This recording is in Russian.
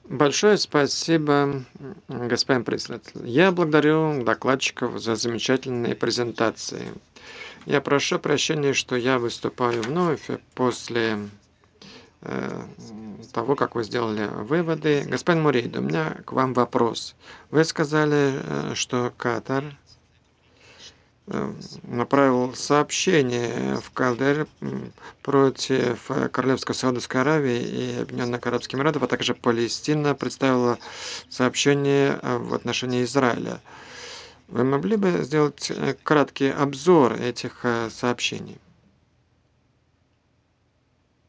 Большое спасибо, господин председатель. Я благодарю докладчиков за замечательные презентации. Я прошу прощения, что я выступаю вновь после того, как вы сделали выводы. Господин Мурейд, у меня к вам вопрос. Вы сказали, что Катар направил сообщение в КНДР против Королевской Саудовской Аравии и Объединенных Арабских Эмиратов, а также Палестина представила сообщение в отношении Израиля. Вы могли бы сделать краткий обзор этих сообщений?